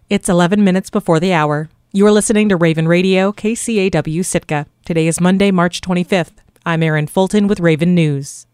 It's 11 minutes before the hour. You're listening to Raven Radio, KCAW Sitka. Today is Monday, March 25th. I'm Erin Fulton with Raven News.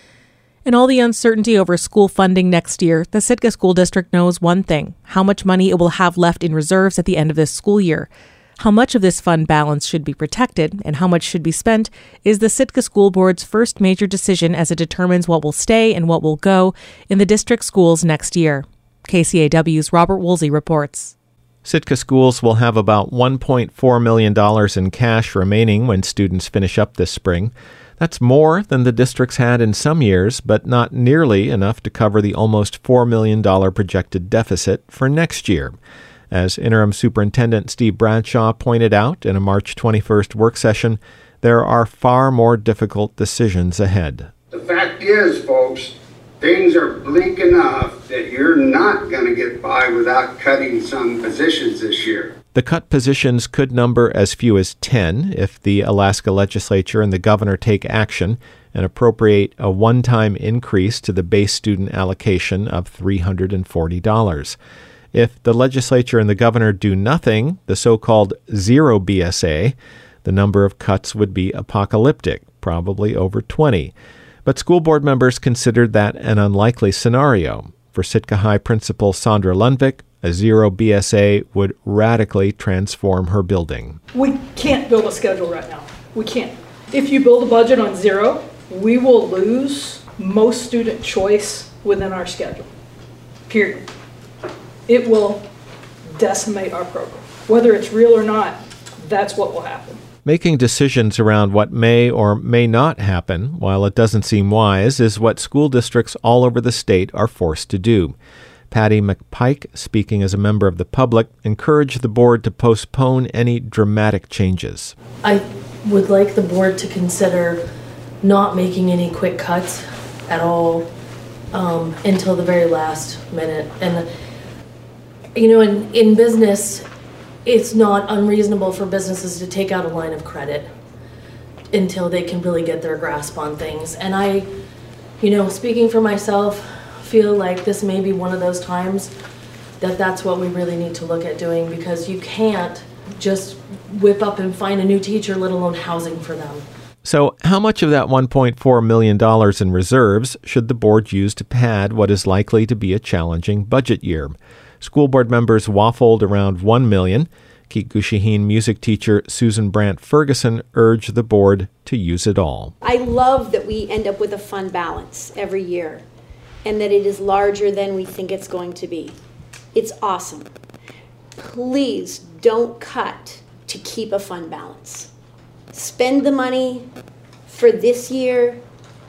In all the uncertainty over school funding next year, the Sitka School District knows one thing: how much money it will have left in reserves at the end of this school year. How much of this fund balance should be protected and how much should be spent is the Sitka School Board's first major decision as it determines what will stay and what will go in the district schools next year. KCAW's Robert Woolsey reports. Sitka schools will have about $1.4 million in cash remaining when students finish up this spring. That's more than the districts had in some years, but not nearly enough to cover the almost $4 million projected deficit for next year. As Interim Superintendent Steve Bradshaw pointed out in a March 21st work session, there are far more difficult decisions ahead. The fact is, folks, things are bleak enough that you're not going to get by without cutting some positions this year. The cut positions could number as few as 10 if the Alaska legislature and the governor take action and appropriate a one-time increase to the base student allocation of $340. If the legislature and the governor do nothing, the so-called zero BSA, the number of cuts would be apocalyptic, probably over 20. But school board members considered that an unlikely scenario. For Sitka High Principal Sandra Lundvik, a zero BSA would radically transform her building. We can't build a schedule right now. We can't. If you build a budget on zero, we will lose most student choice within our schedule. Period. It will decimate our program. Whether it's real or not, that's what will happen. Making decisions around what may or may not happen, while it doesn't seem wise, is what school districts all over the state are forced to do. Patty McPike, speaking as a member of the public, encouraged the board to postpone any dramatic changes. I would like the board to consider not making any quick cuts at all until the very last minute. And, you know, in business, it's not unreasonable for businesses to take out a line of credit until they can really get their grasp on things. And I, speaking for myself, feel like this may be one of those times that's what we really need to look at doing, because you can't just whip up and find a new teacher, let alone housing for them. So how much of that $1.4 million in reserves should the board use to pad what is likely to be a challenging budget year? School board members waffled around $1 million. Keet-Gushiheen music teacher Susan Brandt Ferguson urged the board to use it all. I love that we end up with a fund balance every year and that it is larger than we think it's going to be. It's awesome. Please don't cut to keep a fund balance. Spend the money for this year,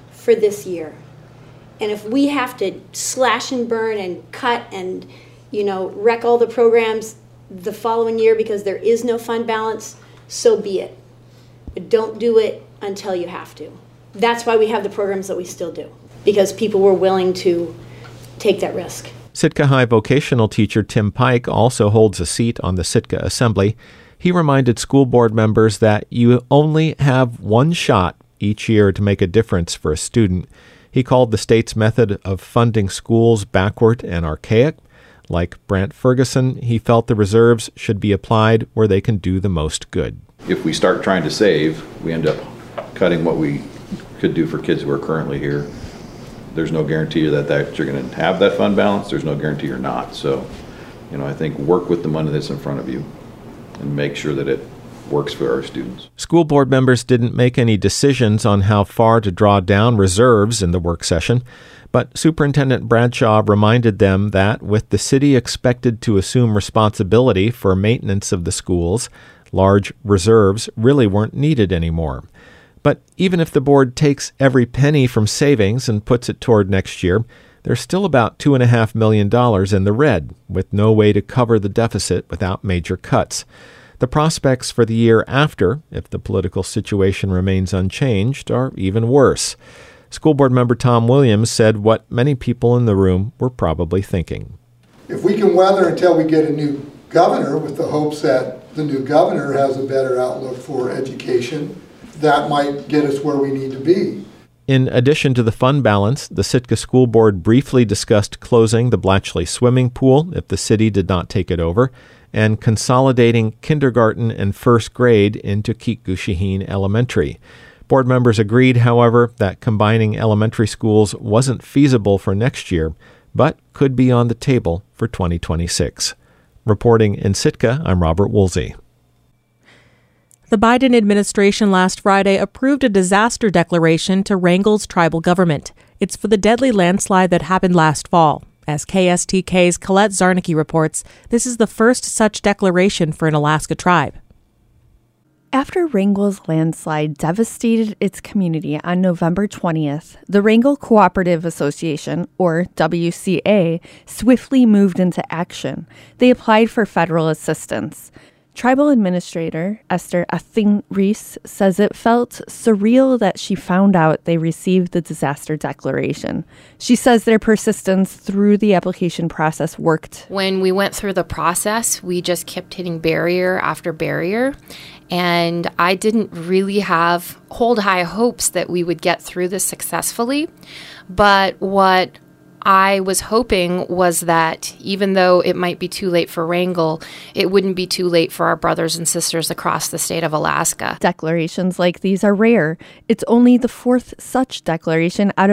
And if we have to slash and burn and cut and wreck all the programs the following year because there is no fund balance, so be it. But don't do it until you have to. That's why we have the programs that we still do, because people were willing to take that risk. Sitka High vocational teacher Tim Pike also holds a seat on the Sitka Assembly. He reminded school board members that you only have one shot each year to make a difference for a student. He called the state's method of funding schools backward and archaic. Like Brandt Ferguson, he felt the reserves should be applied where they can do the most good. If we start trying to save, we end up cutting what we could do for kids who are currently here. There's no guarantee that you're going to have that fund balance. There's no guarantee you're not. So, I think work with the money that's in front of you and make sure that it works for our students. School board members didn't make any decisions on how far to draw down reserves in the work session, but Superintendent Bradshaw reminded them that with the city expected to assume responsibility for maintenance of the schools, large reserves really weren't needed anymore. But even if the board takes every penny from savings and puts it toward next year, there's still about $2.5 million in the red, with no way to cover the deficit without major cuts. The prospects for the year after, if the political situation remains unchanged, are even worse. School board member Tom Williams said what many people in the room were probably thinking. If we can weather until we get a new governor with the hopes that the new governor has a better outlook for education, that might get us where we need to be. In addition to the fund balance, the Sitka School Board briefly discussed closing the Blatchley swimming pool if the city did not take it over, and consolidating kindergarten and first grade into Keet-Gushiheen Elementary. Board members agreed, however, that combining elementary schools wasn't feasible for next year, but could be on the table for 2026. Reporting in Sitka, I'm Robert Woolsey. The Biden administration last Friday approved a disaster declaration to Wrangell's tribal government. It's for the deadly landslide that happened last fall. As KSTK's Colette Zarnicki reports, this is the first such declaration for an Alaska tribe. After Wrangell's landslide devastated its community on November 20th, the Wrangell Cooperative Association, or WCA, swiftly moved into action. They applied for federal assistance. Tribal Administrator Esther Athing Reese says it felt surreal that she found out they received the disaster declaration. She says their persistence through the application process worked. When we went through the process, we just kept hitting barrier after barrier. And I didn't really hold high hopes that we would get through this successfully. But what I was hoping was that even though it might be too late for Wrangell, it wouldn't be too late for our brothers and sisters across the state of Alaska. Declarations like these are rare. It's only the fourth such declaration out of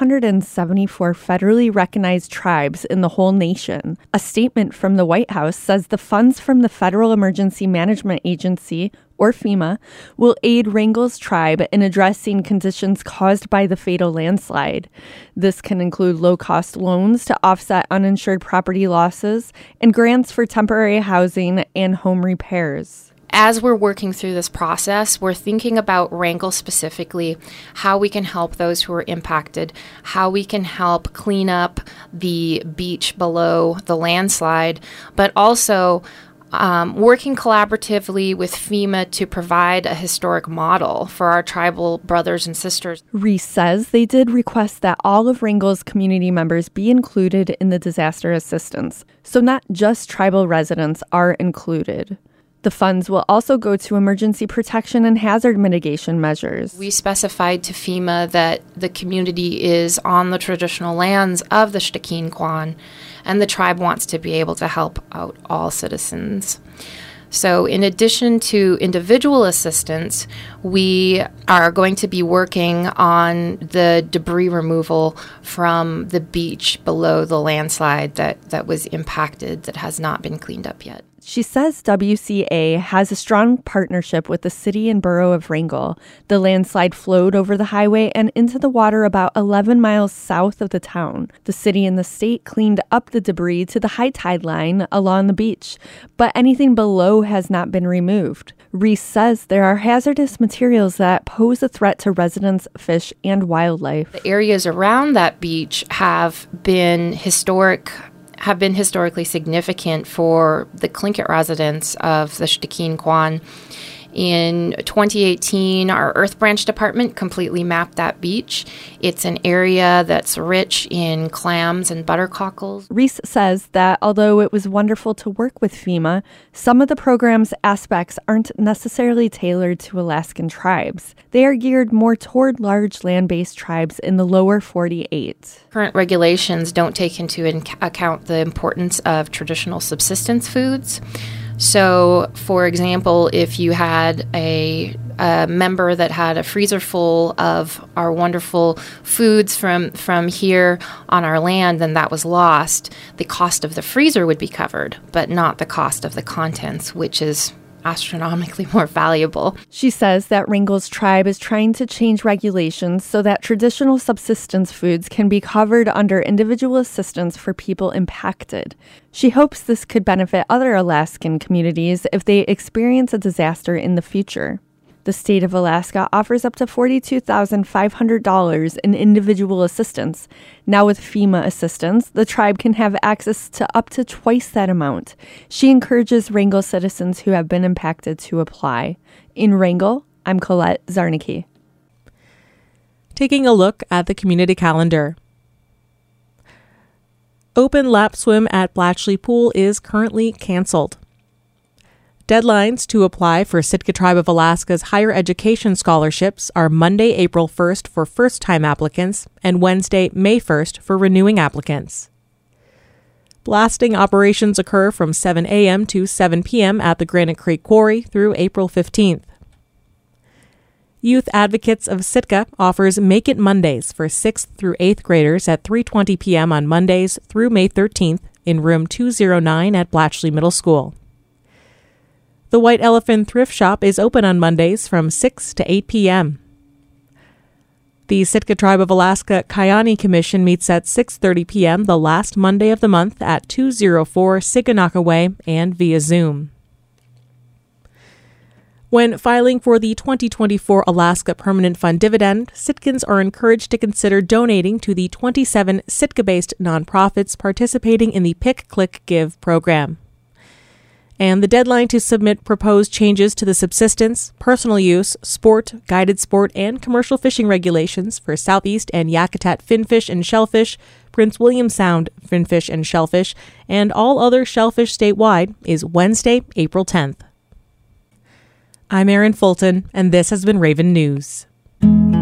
574 federally recognized tribes in the whole nation. A statement from the White House says the funds from the Federal Emergency Management Agency, or FEMA, will aid Wrangell's tribe in addressing conditions caused by the fatal landslide. This can include low-cost loans to offset uninsured property losses and grants for temporary housing and home repairs. As we're working through this process, we're thinking about Wrangell specifically, how we can help those who are impacted, how we can help clean up the beach below the landslide, but also working collaboratively with FEMA to provide a historic model for our tribal brothers and sisters. Reese says they did request that all of Wrangell's community members be included in the disaster assistance, so not just tribal residents are included. The funds will also go to emergency protection and hazard mitigation measures. We specified to FEMA that the community is on the traditional lands of the Shtkin-Quan, and the tribe wants to be able to help out all citizens. So in addition to individual assistance, we are going to be working on the debris removal from the beach below the landslide that was impacted, that has not been cleaned up yet. She says WCA has a strong partnership with the city and borough of Wrangell. The landslide flowed over the highway and into the water about 11 miles south of the town. The city and the state cleaned up the debris to the high tide line along the beach, but anything below has not been removed. Reese says there are hazardous materials that pose a threat to residents, fish, and wildlife. The areas around that beach have been historically significant for the Tlingit residents of the Shtkin-Quan. In 2018, our Earth Branch Department completely mapped that beach. It's an area that's rich in clams and buttercockles. Reese says that although it was wonderful to work with FEMA, some of the program's aspects aren't necessarily tailored to Alaskan tribes. They are geared more toward large land-based tribes in the lower 48. Current regulations don't take into account the importance of traditional subsistence foods. So, for example, if you had a member that had a freezer full of our wonderful foods from here on our land, then that was lost. The cost of the freezer would be covered, but not the cost of the contents, which is astronomically more valuable. She says that Wrangell's tribe is trying to change regulations so that traditional subsistence foods can be covered under individual assistance for people impacted. She hopes this could benefit other Alaskan communities if they experience a disaster in the future. The state of Alaska offers up to $42,500 in individual assistance. Now with FEMA assistance, the tribe can have access to up to twice that amount. She encourages Wrangell citizens who have been impacted to apply. In Wrangell, I'm Colette Zarnicki. Taking a look at the community calendar. Open lap swim at Blatchley Pool is currently canceled. Deadlines to apply for Sitka Tribe of Alaska's higher education scholarships are Monday, April 1st for first-time applicants and Wednesday, May 1st for renewing applicants. Blasting operations occur from 7 a.m. to 7 p.m. at the Granite Creek Quarry through April 15th. Youth Advocates of Sitka offers Make It Mondays for 6th through 8th graders at 3:20 p.m. on Mondays through May 13th in room 209 at Blatchley Middle School. The White Elephant Thrift Shop is open on Mondays from 6 to 8 p.m. The Sitka Tribe of Alaska Kayanni Commission meets at 6:30 p.m. the last Monday of the month at 204 Siganaka Way and via Zoom. When filing for the 2024 Alaska Permanent Fund dividend, Sitkans are encouraged to consider donating to the 27 Sitka-based nonprofits participating in the Pick, Click, Give program. And the deadline to submit proposed changes to the subsistence, personal use, sport, guided sport, and commercial fishing regulations for Southeast and Yakutat finfish and shellfish, Prince William Sound finfish and shellfish, and all other shellfish statewide is Wednesday, April 10th. I'm Erin Fulton, and this has been Raven News.